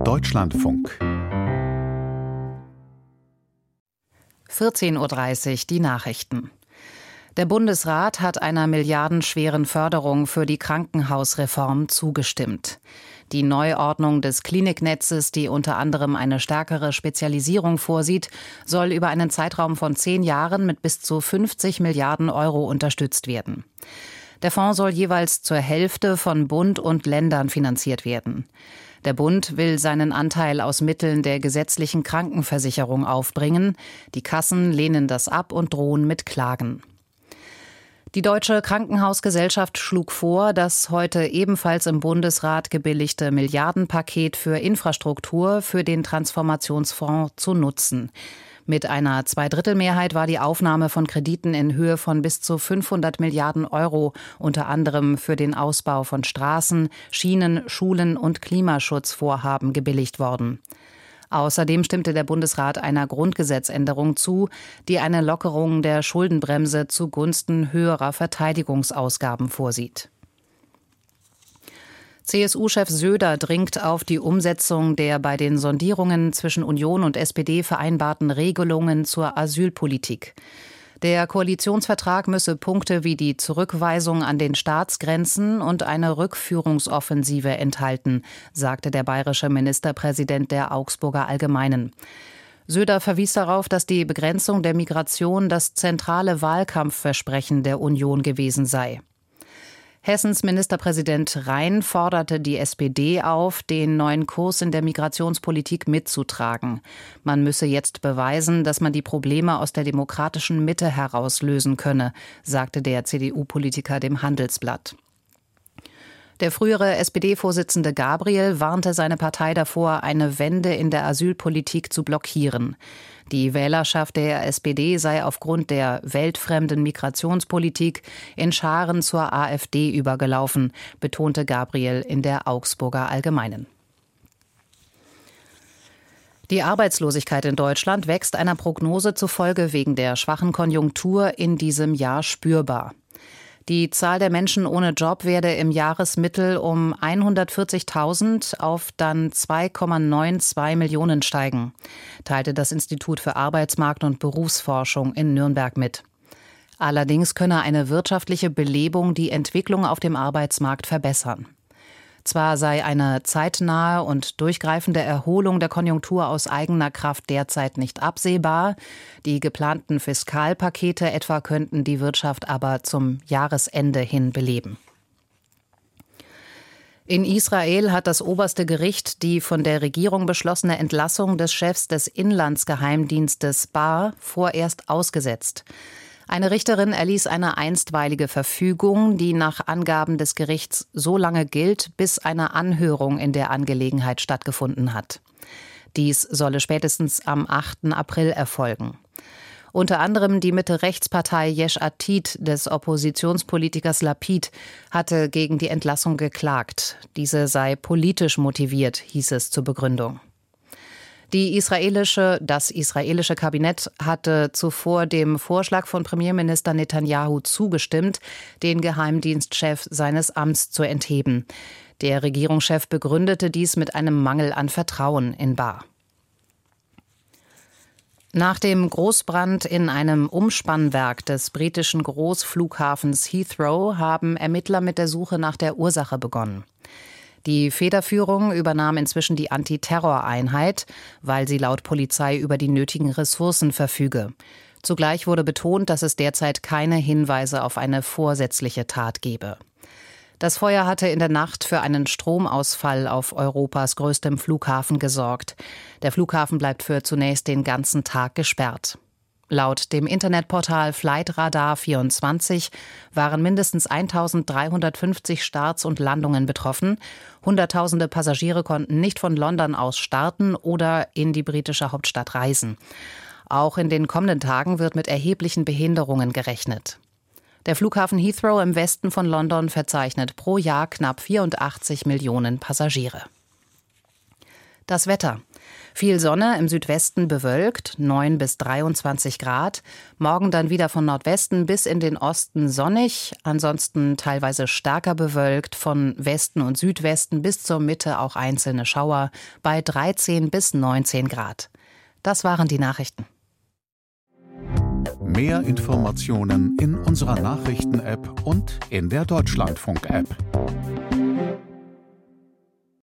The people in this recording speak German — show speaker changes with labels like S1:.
S1: Deutschlandfunk
S2: 14:30 Uhr die Nachrichten. Der Bundesrat hat einer milliardenschweren Förderung für die Krankenhausreform zugestimmt. Die Neuordnung des Kliniknetzes, die unter anderem eine stärkere Spezialisierung vorsieht, soll über einen Zeitraum von 10 Jahren mit bis zu 50 Milliarden Euro unterstützt werden. Der Fonds soll jeweils zur Hälfte von Bund und Ländern finanziert werden. Der Bund will seinen Anteil aus Mitteln der gesetzlichen Krankenversicherung aufbringen. Die Kassen lehnen das ab und drohen mit Klagen. Die Deutsche Krankenhausgesellschaft schlug vor, das heute ebenfalls im Bundesrat gebilligte Milliardenpaket für Infrastruktur für den Transformationsfonds zu nutzen. Mit einer Zweidrittelmehrheit war die Aufnahme von Krediten in Höhe von bis zu 500 Milliarden Euro, unter anderem für den Ausbau von Straßen, Schienen, Schulen und Klimaschutzvorhaben gebilligt worden. Außerdem stimmte der Bundesrat einer Grundgesetzänderung zu, die eine Lockerung der Schuldenbremse zugunsten höherer Verteidigungsausgaben vorsieht. CSU-Chef Söder dringt auf die Umsetzung der bei den Sondierungen zwischen Union und SPD vereinbarten Regelungen zur Asylpolitik. Der Koalitionsvertrag müsse Punkte wie die Zurückweisung an den Staatsgrenzen und eine Rückführungsoffensive enthalten, sagte der bayerische Ministerpräsident der Augsburger Allgemeinen. Söder verwies darauf, dass die Begrenzung der Migration das zentrale Wahlkampfversprechen der Union gewesen sei. Hessens Ministerpräsident Rhein forderte die SPD auf, den neuen Kurs in der Migrationspolitik mitzutragen. Man müsse jetzt beweisen, dass man die Probleme aus der demokratischen Mitte heraus lösen könne, sagte der CDU-Politiker dem Handelsblatt. Der frühere SPD-Vorsitzende Gabriel warnte seine Partei davor, eine Wende in der Asylpolitik zu blockieren. Die Wählerschaft der SPD sei aufgrund der weltfremden Migrationspolitik in Scharen zur AfD übergelaufen, betonte Gabriel in der Augsburger Allgemeinen. Die Arbeitslosigkeit in Deutschland wächst einer Prognose zufolge wegen der schwachen Konjunktur in diesem Jahr spürbar. Die Zahl der Menschen ohne Job werde im Jahresmittel um 140.000 auf dann 2,92 Millionen steigen, teilte das Institut für Arbeitsmarkt- und Berufsforschung in Nürnberg mit. Allerdings könne eine wirtschaftliche Belebung die Entwicklung auf dem Arbeitsmarkt verbessern. Zwar sei eine zeitnahe und durchgreifende Erholung der Konjunktur aus eigener Kraft derzeit nicht absehbar, die geplanten Fiskalpakete etwa könnten die Wirtschaft aber zum Jahresende hin beleben. In Israel hat das oberste Gericht die von der Regierung beschlossene Entlassung des Chefs des Inlandsgeheimdienstes Bar vorerst ausgesetzt. Eine Richterin erließ eine einstweilige Verfügung, die nach Angaben des Gerichts so lange gilt, bis eine Anhörung in der Angelegenheit stattgefunden hat. Dies solle spätestens am 8. April erfolgen. Unter anderem die Mitte-Rechts-Partei Yesh Atid des Oppositionspolitikers Lapid hatte gegen die Entlassung geklagt. Diese sei politisch motiviert, hieß es zur Begründung. Das israelische Kabinett hatte zuvor dem Vorschlag von Premierminister Netanyahu zugestimmt, den Geheimdienstchef seines Amts zu entheben. Der Regierungschef begründete dies mit einem Mangel an Vertrauen in Bar. Nach dem Großbrand in einem Umspannwerk des britischen Großflughafens Heathrow haben Ermittler mit der Suche nach der Ursache begonnen. Die Federführung übernahm inzwischen die Antiterroreinheit, weil sie laut Polizei über die nötigen Ressourcen verfüge. Zugleich wurde betont, dass es derzeit keine Hinweise auf eine vorsätzliche Tat gebe. Das Feuer hatte in der Nacht für einen Stromausfall auf Europas größtem Flughafen gesorgt. Der Flughafen bleibt für zunächst den ganzen Tag gesperrt. Laut dem Internetportal Flightradar24 waren mindestens 1.350 Starts und Landungen betroffen. Hunderttausende Passagiere konnten nicht von London aus starten oder in die britische Hauptstadt reisen. Auch in den kommenden Tagen wird mit erheblichen Behinderungen gerechnet. Der Flughafen Heathrow im Westen von London verzeichnet pro Jahr knapp 84 Millionen Passagiere. Das Wetter. Viel Sonne, im Südwesten bewölkt, 9 bis 23 Grad. Morgen dann wieder von Nordwesten bis in den Osten sonnig, ansonsten teilweise stärker bewölkt, von Westen und Südwesten bis zur Mitte auch einzelne Schauer bei 13 bis 19 Grad. Das waren die Nachrichten.
S1: Mehr Informationen in unserer Nachrichten-App und in der Deutschlandfunk-App.